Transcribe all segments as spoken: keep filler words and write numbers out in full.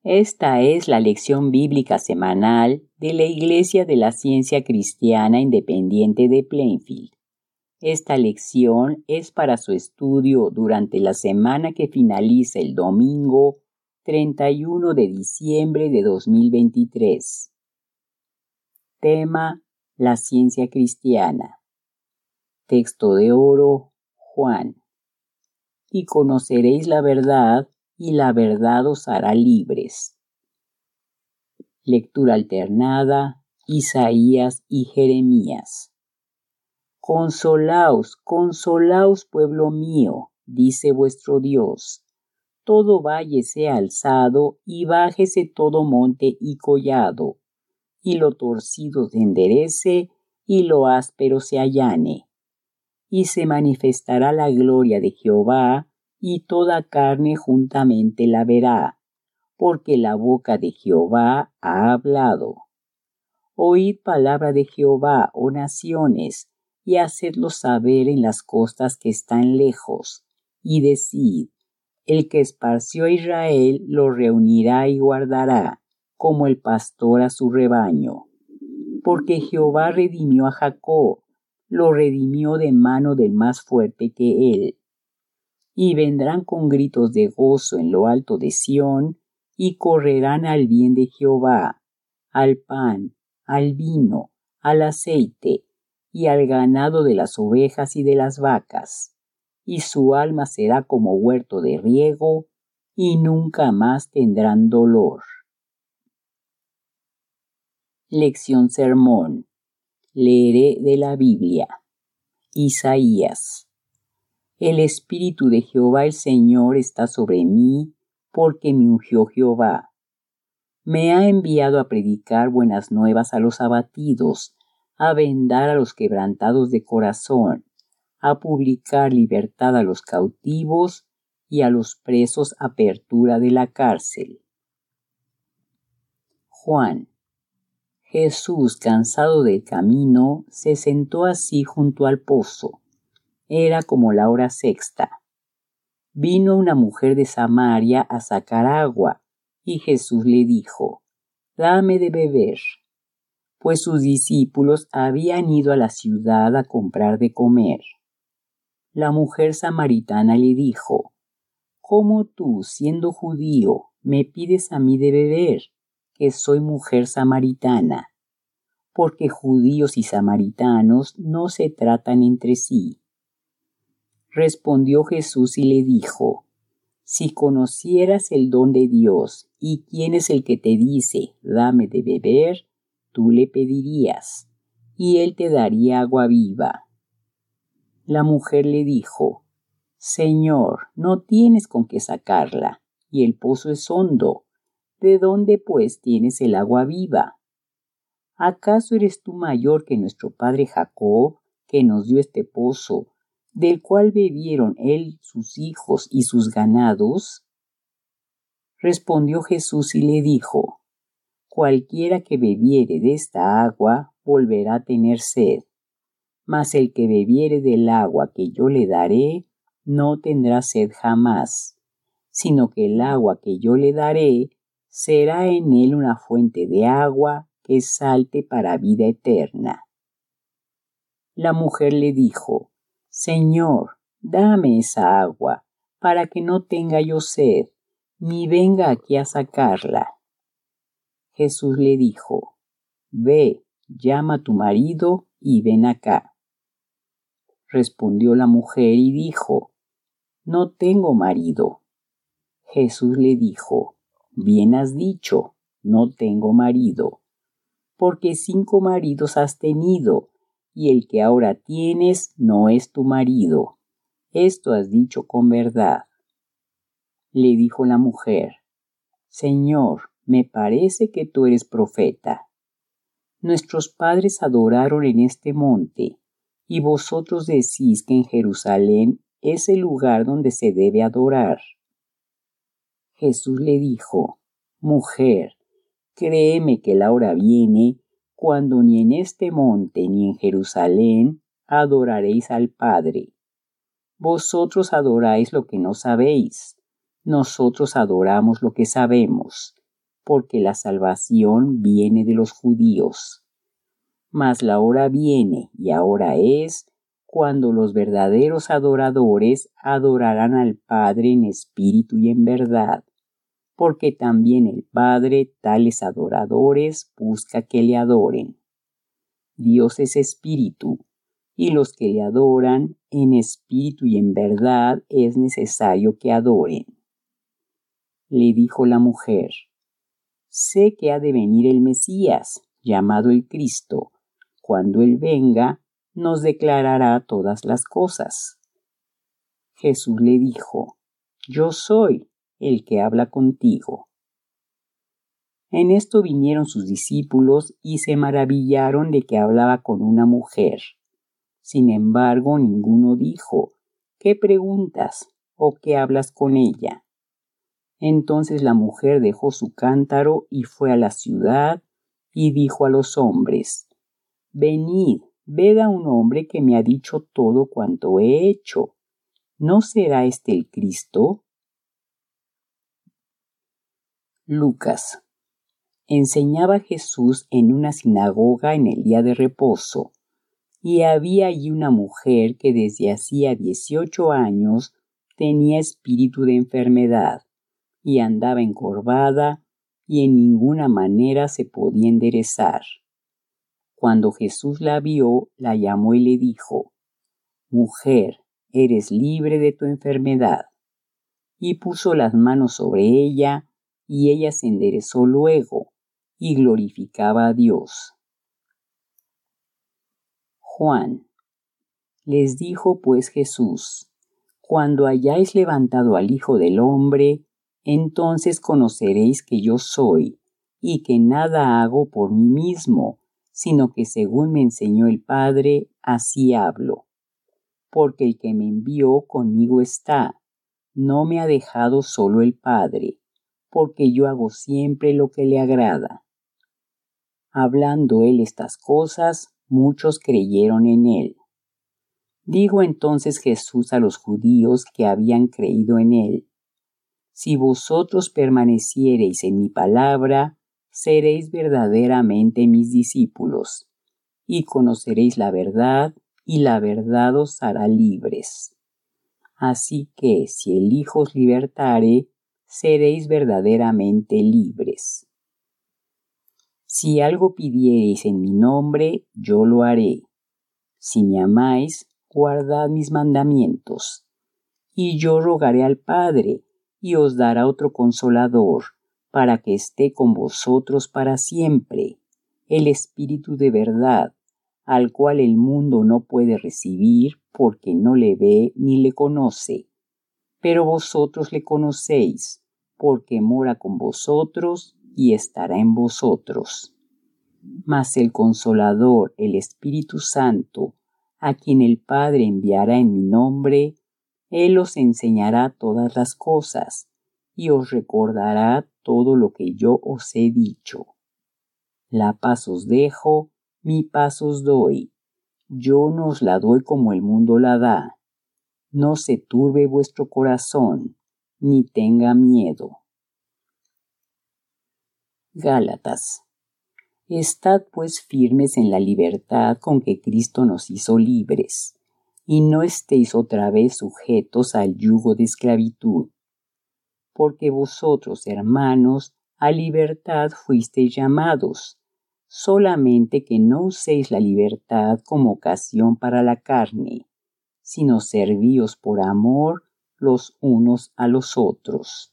Esta es la lección bíblica semanal de la Iglesia de la Ciencia Cristiana Independiente de Plainfield. Esta lección es para su estudio durante la semana que finaliza el domingo treinta y uno de diciembre de dos mil veintitrés. Tema: la ciencia cristiana. Texto de oro: Juan. Y conoceréis la verdad, y la verdad os hará libres. Lectura alternada: Isaías y Jeremías. Consolaos, consolaos, pueblo mío, dice vuestro Dios. Todo valle sea alzado, y bájese todo monte y collado, y lo torcido se enderece, y lo áspero se allane. Y se manifestará la gloria de Jehová, y toda carne juntamente la verá, porque la boca de Jehová ha hablado. Oíd palabra de Jehová, oh naciones, y hacedlo saber en las costas que están lejos, y decid: el que esparció a Israel lo reunirá y guardará, como el pastor a su rebaño. Porque Jehová redimió a Jacob, lo redimió de mano del más fuerte que él. Y vendrán con gritos de gozo en lo alto de Sión, y correrán al bien de Jehová, al pan, al vino, al aceite, y al ganado de las ovejas y de las vacas. Y su alma será como huerto de riego, y nunca más tendrán dolor. Lección sermón. Leeré de la Biblia. Isaías. El Espíritu de Jehová el Señor está sobre mí, porque me ungió Jehová. Me ha enviado a predicar buenas nuevas a los abatidos, a vendar a los quebrantados de corazón, a publicar libertad a los cautivos y a los presos apertura de la cárcel. Juan. Jesús, cansado del camino, se sentó así junto al pozo. Era como la hora sexta. Vino una mujer de Samaria a sacar agua, y Jesús le dijo: dame de beber. Pues sus discípulos habían ido a la ciudad a comprar de comer. La mujer samaritana le dijo: ¿cómo tú, siendo judío, me pides a mí de beber, que soy mujer samaritana? Porque judíos y samaritanos no se tratan entre sí. Respondió Jesús y le dijo: si conocieras el don de Dios y quién es el que te dice, dame de beber, tú le pedirías, y él te daría agua viva. La mujer le dijo: Señor, no tienes con qué sacarla, y el pozo es hondo. ¿De dónde, pues, tienes el agua viva? ¿Acaso eres tú mayor que nuestro padre Jacob, que nos dio este pozo, del cual bebieron él, sus hijos y sus ganados? Respondió Jesús y le dijo: cualquiera que bebiere de esta agua volverá a tener sed, mas el que bebiere del agua que yo le daré no tendrá sed jamás, sino que el agua que yo le daré será en él una fuente de agua que salte para vida eterna. La mujer le dijo: Señor, dame esa agua, para que no tenga yo sed, ni venga aquí a sacarla. Jesús le dijo: Ve, llama a tu marido y ven acá. Respondió la mujer y dijo: No tengo marido. Jesús le dijo: Bien has dicho, no tengo marido, porque cinco maridos has tenido, y el que ahora tienes no es tu marido. Esto has dicho con verdad. Le dijo la mujer: Señor, me parece que tú eres profeta. Nuestros padres adoraron en este monte, y vosotros decís que en Jerusalén es el lugar donde se debe adorar. Jesús le dijo: Mujer, créeme que la hora viene cuando ni en este monte ni en Jerusalén adoraréis al Padre. Vosotros adoráis lo que no sabéis, nosotros adoramos lo que sabemos, porque la salvación viene de los judíos. Mas la hora viene, y ahora es, cuando los verdaderos adoradores adorarán al Padre en espíritu y en verdad, porque también el Padre tales adoradores busca que le adoren. Dios es espíritu, y los que le adoran en espíritu y en verdad es necesario que adoren. Le dijo la mujer: sé que ha de venir el Mesías, llamado el Cristo. Cuando Él venga, nos declarará todas las cosas. Jesús le dijo: yo soy el que habla contigo. En esto vinieron sus discípulos y se maravillaron de que hablaba con una mujer. Sin embargo, ninguno dijo: ¿qué preguntas o qué hablas con ella? Entonces la mujer dejó su cántaro y fue a la ciudad y dijo a los hombres: venid, ved a un hombre que me ha dicho todo cuanto he hecho. ¿No será este el Cristo? Lucas. Enseñaba Jesús en una sinagoga en el día de reposo, y había allí una mujer que desde hacía dieciocho años tenía espíritu de enfermedad, y andaba encorvada, y en ninguna manera se podía enderezar. Cuando Jesús la vio, la llamó y le dijo: mujer, eres libre de tu enfermedad. Y puso las manos sobre ella, y ella se enderezó luego, y glorificaba a Dios. Juan. Les dijo pues Jesús: cuando hayáis levantado al Hijo del Hombre, entonces conoceréis que yo soy, y que nada hago por mí mismo, sino que según me enseñó el Padre, así hablo. Porque el que me envió conmigo está, no me ha dejado solo el Padre, porque yo hago siempre lo que le agrada. Hablando él estas cosas, muchos creyeron en él. Dijo entonces Jesús a los judíos que habían creído en él: si vosotros permaneciereis en mi palabra, seréis verdaderamente mis discípulos, y conoceréis la verdad, y la verdad os hará libres. Así que, si el Hijo os libertare, seréis verdaderamente libres. Si algo pidiereis en mi nombre, yo lo haré. Si me amáis, guardad mis mandamientos. Y yo rogaré al Padre, y os dará otro Consolador, para que esté con vosotros para siempre, el Espíritu de verdad, al cual el mundo no puede recibir porque no le ve ni le conoce. Pero vosotros le conocéis, porque mora con vosotros y estará en vosotros. Mas el Consolador, el Espíritu Santo, a quien el Padre enviará en mi nombre, Él os enseñará todas las cosas, y os recordará todo lo que yo os he dicho. La paz os dejo, mi paz os doy. Yo no os la doy como el mundo la da. No se turbe vuestro corazón, ni tenga miedo. Gálatas. Estad pues firmes en la libertad con que Cristo nos hizo libres, y no estéis otra vez sujetos al yugo de esclavitud. Porque vosotros, hermanos, a libertad fuisteis llamados, solamente que no uséis la libertad como ocasión para la carne, sino servíos por amor los unos a los otros.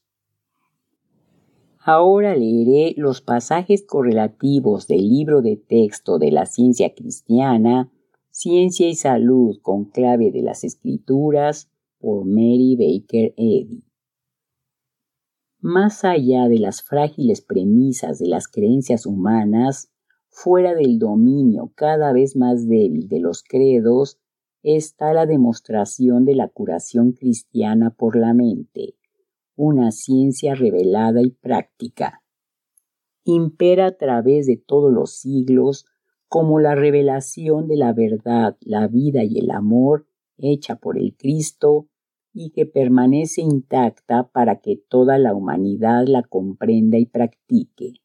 Ahora leeré los pasajes correlativos del libro de texto de la ciencia cristiana, Ciencia y Salud con clave de las Escrituras, por Mary Baker Eddy. Más allá de las frágiles premisas de las creencias humanas, fuera del dominio cada vez más débil de los credos, está la demostración de la curación cristiana por la mente, una ciencia revelada y práctica. Impera a través de todos los siglos como la revelación de la verdad, la vida y el amor hecha por el Cristo, y que permanece intacta para que toda la humanidad la comprenda y practique.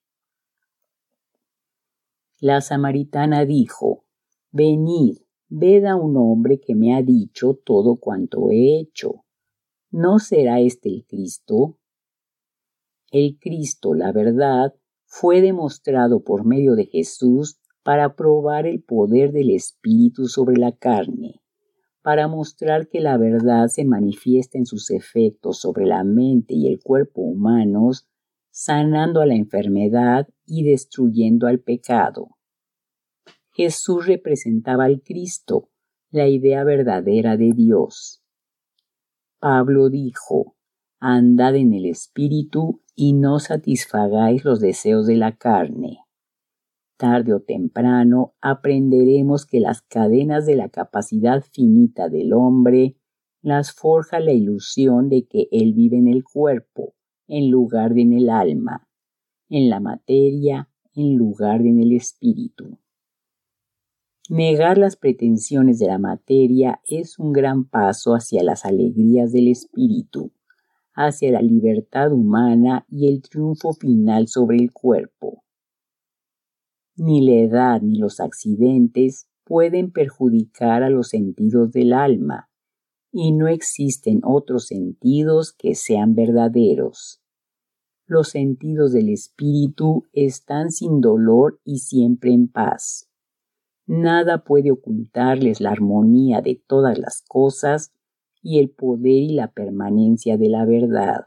La samaritana dijo: «Venid, ved a un hombre que me ha dicho todo cuanto he hecho. ¿No será este el Cristo?». El Cristo, la verdad, fue demostrado por medio de Jesús para probar el poder del Espíritu sobre la carne, para mostrar que la verdad se manifiesta en sus efectos sobre la mente y el cuerpo humanos, sanando a la enfermedad y destruyendo al pecado. Jesús representaba al Cristo, la idea verdadera de Dios. Pablo dijo: «Andad en el Espíritu y no satisfagáis los deseos de la carne». Tarde o temprano aprenderemos que las cadenas de la capacidad finita del hombre las forja la ilusión de que él vive en el cuerpo, en lugar de en el alma, en la materia, en lugar de en el espíritu. Negar las pretensiones de la materia es un gran paso hacia las alegrías del espíritu, hacia la libertad humana y el triunfo final sobre el cuerpo. Ni la edad ni los accidentes pueden perjudicar a los sentidos del alma, y no existen otros sentidos que sean verdaderos. Los sentidos del espíritu están sin dolor y siempre en paz. Nada puede ocultarles la armonía de todas las cosas y el poder y la permanencia de la verdad.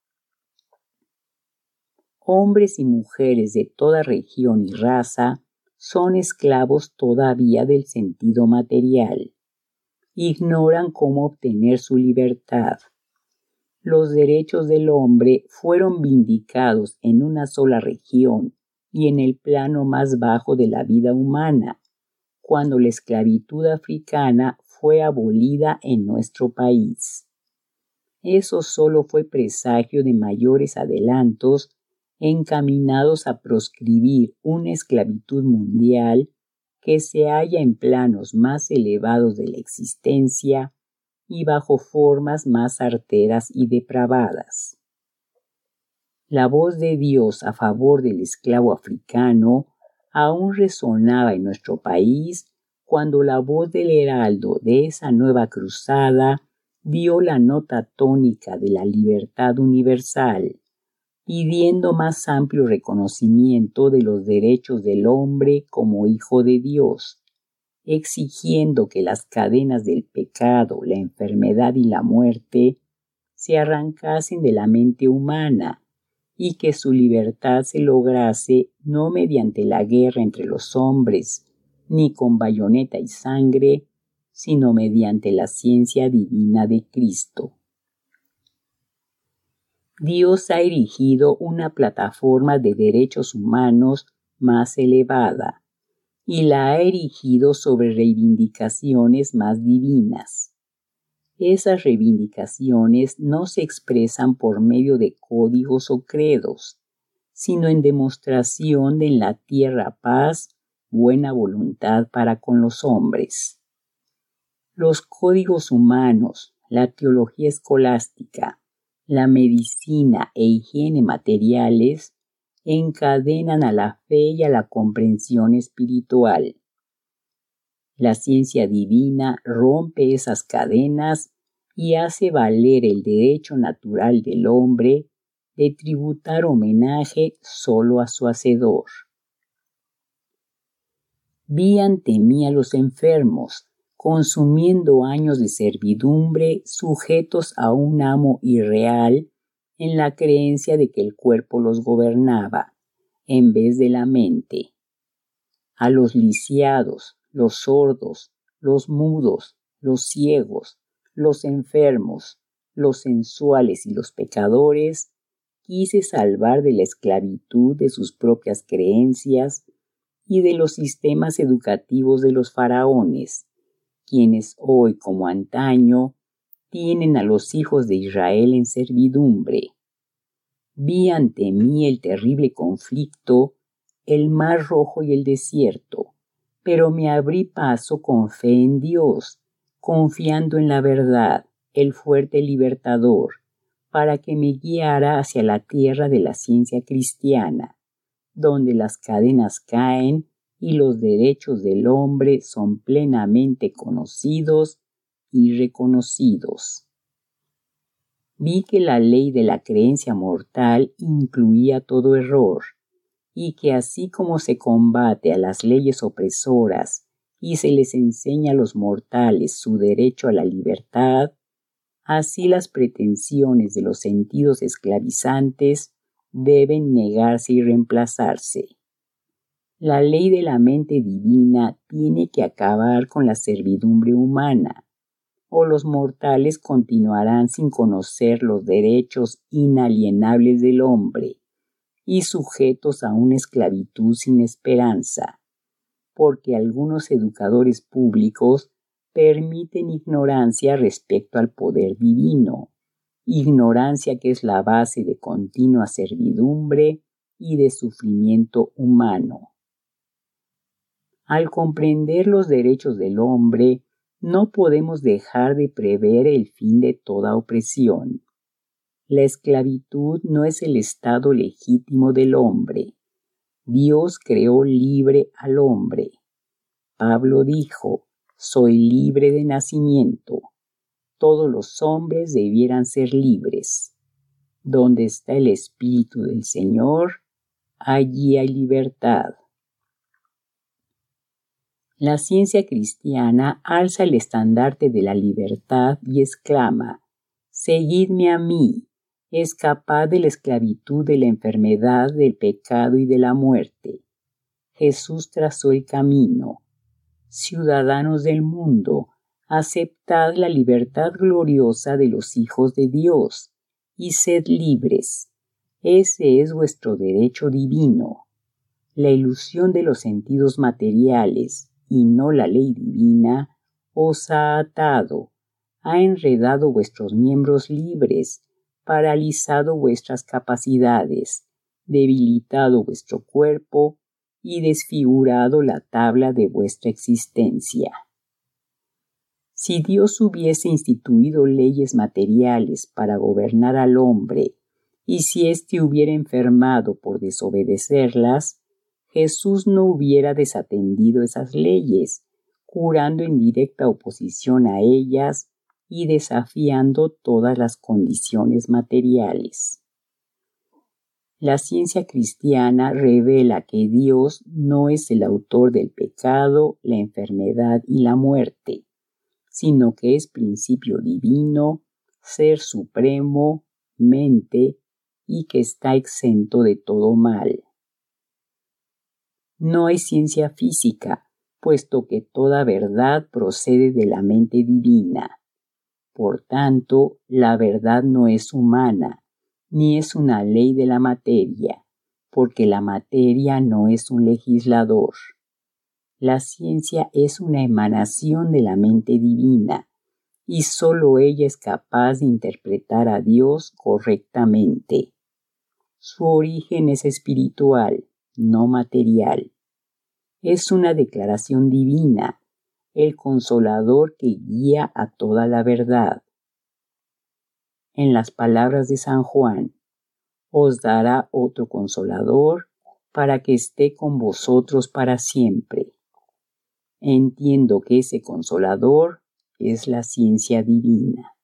Hombres y mujeres de toda región y raza son esclavos todavía del sentido material. Ignoran cómo obtener su libertad. Los derechos del hombre fueron vindicados en una sola región y en el plano más bajo de la vida humana, cuando la esclavitud africana fue abolida en nuestro país. Eso solo fue presagio de mayores adelantos encaminados a proscribir una esclavitud mundial que se halla en planos más elevados de la existencia y bajo formas más arteras y depravadas. La voz de Dios a favor del esclavo africano aún resonaba en nuestro país cuando la voz del heraldo de esa nueva cruzada dio la nota tónica de la libertad universal, pidiendo más amplio reconocimiento de los derechos del hombre como hijo de Dios, exigiendo que las cadenas del pecado, la enfermedad y la muerte se arrancasen de la mente humana y que su libertad se lograse no mediante la guerra entre los hombres, ni con bayoneta y sangre, sino mediante la ciencia divina de Cristo. Dios ha erigido una plataforma de derechos humanos más elevada y la ha erigido sobre reivindicaciones más divinas. Esas reivindicaciones no se expresan por medio de códigos o credos, sino en demostración de en la tierra paz, buena voluntad para con los hombres. Los códigos humanos, la teología escolástica, la medicina e higiene materiales encadenan a la fe y a la comprensión espiritual. La ciencia divina rompe esas cadenas y hace valer el derecho natural del hombre de tributar homenaje solo a su Hacedor. Vi ante mí a los enfermos, consumiendo años de servidumbre, sujetos a un amo irreal en la creencia de que el cuerpo los gobernaba, en vez de la mente. A los lisiados, los sordos, los mudos, los ciegos, los enfermos, los sensuales y los pecadores, quise salvar de la esclavitud de sus propias creencias y de los sistemas educativos de los faraones, quienes hoy como antaño tienen a los hijos de Israel en servidumbre. Vi ante mí el terrible conflicto, el mar rojo y el desierto, pero me abrí paso con fe en Dios, confiando en la verdad, el fuerte libertador, para que me guiara hacia la tierra de la ciencia cristiana, donde las cadenas caen y los derechos del hombre son plenamente conocidos y reconocidos. Vi que la ley de la creencia mortal incluía todo error, y que así como se combate a las leyes opresoras y se les enseña a los mortales su derecho a la libertad, así las pretensiones de los sentidos esclavizantes deben negarse y reemplazarse. La ley de la mente divina tiene que acabar con la servidumbre humana, o los mortales continuarán sin conocer los derechos inalienables del hombre y sujetos a una esclavitud sin esperanza, porque algunos educadores públicos permiten ignorancia respecto al poder divino, ignorancia que es la base de continua servidumbre y de sufrimiento humano. Al comprender los derechos del hombre, no podemos dejar de prever el fin de toda opresión. La esclavitud no es el estado legítimo del hombre. Dios creó libre al hombre. Pablo dijo: soy libre de nacimiento. Todos los hombres debieran ser libres. Donde está el Espíritu del Señor, allí hay libertad. La ciencia cristiana alza el estandarte de la libertad y exclama: seguidme a mí, escapad de la esclavitud, de la enfermedad, del pecado y de la muerte. Jesús trazó el camino. Ciudadanos del mundo, aceptad la libertad gloriosa de los hijos de Dios y sed libres. Ese es vuestro derecho divino. La ilusión de los sentidos materiales y no la ley divina os ha atado, ha enredado vuestros miembros libres, paralizado vuestras capacidades, debilitado vuestro cuerpo y desfigurado la tabla de vuestra existencia. Si Dios hubiese instituido leyes materiales para gobernar al hombre, y si éste hubiera enfermado por desobedecerlas, Jesús no hubiera desatendido esas leyes, curando en directa oposición a ellas y desafiando todas las condiciones materiales. La ciencia cristiana revela que Dios no es el autor del pecado, la enfermedad y la muerte, sino que es principio divino, ser supremo, mente, y que está exento de todo mal. No hay ciencia física, puesto que toda verdad procede de la mente divina. Por tanto, la verdad no es humana, ni es una ley de la materia, porque la materia no es un legislador. La ciencia es una emanación de la mente divina, y sólo ella es capaz de interpretar a Dios correctamente. Su origen es espiritual, no material. Es una declaración divina, el consolador que guía a toda la verdad. En las palabras de San Juan, os dará otro consolador para que esté con vosotros para siempre. Entiendo que ese consolador es la ciencia divina.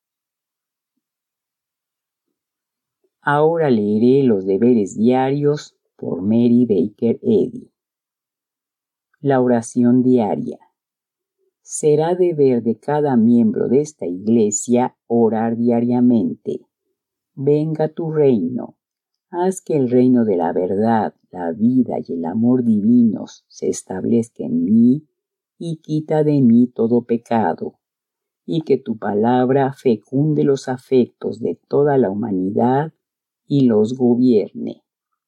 Ahora leeré los deberes diarios por Mary Baker Eddy. La oración diaria. Será deber de cada miembro de esta iglesia orar diariamente. Venga tu reino. Haz que el reino de la verdad, la vida y el amor divinos se establezca en mí y quita de mí todo pecado, y que tu palabra fecunde los afectos de toda la humanidad y los gobierne.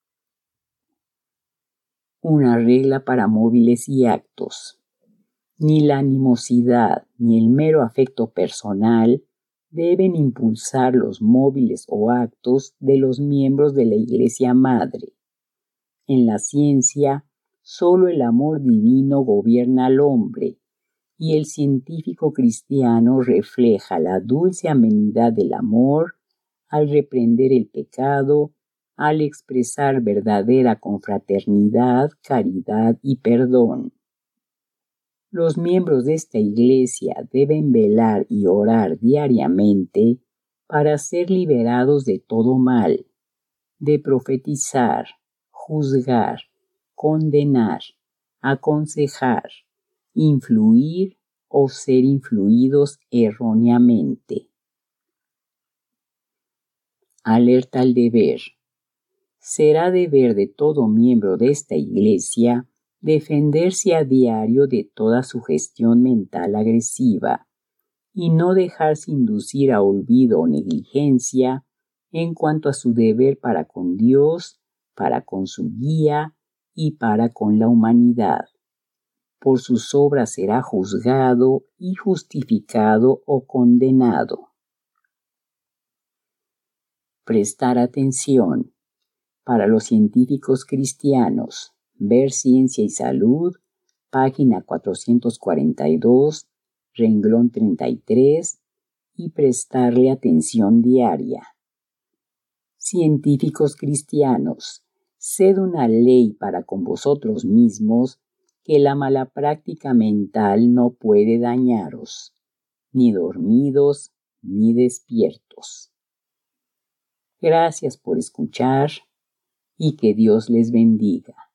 Una regla para móviles y actos. Ni la animosidad ni el mero afecto personal deben impulsar los móviles o actos de los miembros de la Iglesia Madre. En la ciencia, solo el amor divino gobierna al hombre, y el científico cristiano refleja la dulce amenidad del amor al reprender el pecado, al expresar verdadera confraternidad, caridad y perdón. Los miembros de esta iglesia deben velar y orar diariamente para ser liberados de todo mal, de profetizar, juzgar, condenar, aconsejar, influir o ser influidos erróneamente. Alerta al deber. Será deber de todo miembro de esta iglesia defenderse a diario de toda sugestión mental agresiva y no dejarse inducir a olvido o negligencia en cuanto a su deber para con Dios, para con su guía y para con la humanidad. Por sus obras será juzgado y justificado o condenado. Prestar atención. Para los científicos cristianos, ver Ciencia y Salud, página cuatrocientos cuarenta y dos, renglón treinta y tres, y prestarle atención diaria. Científicos cristianos, sed una ley para con vosotros mismos, que la mala práctica mental no puede dañaros, ni dormidos ni despiertos. Gracias por escuchar y que Dios les bendiga.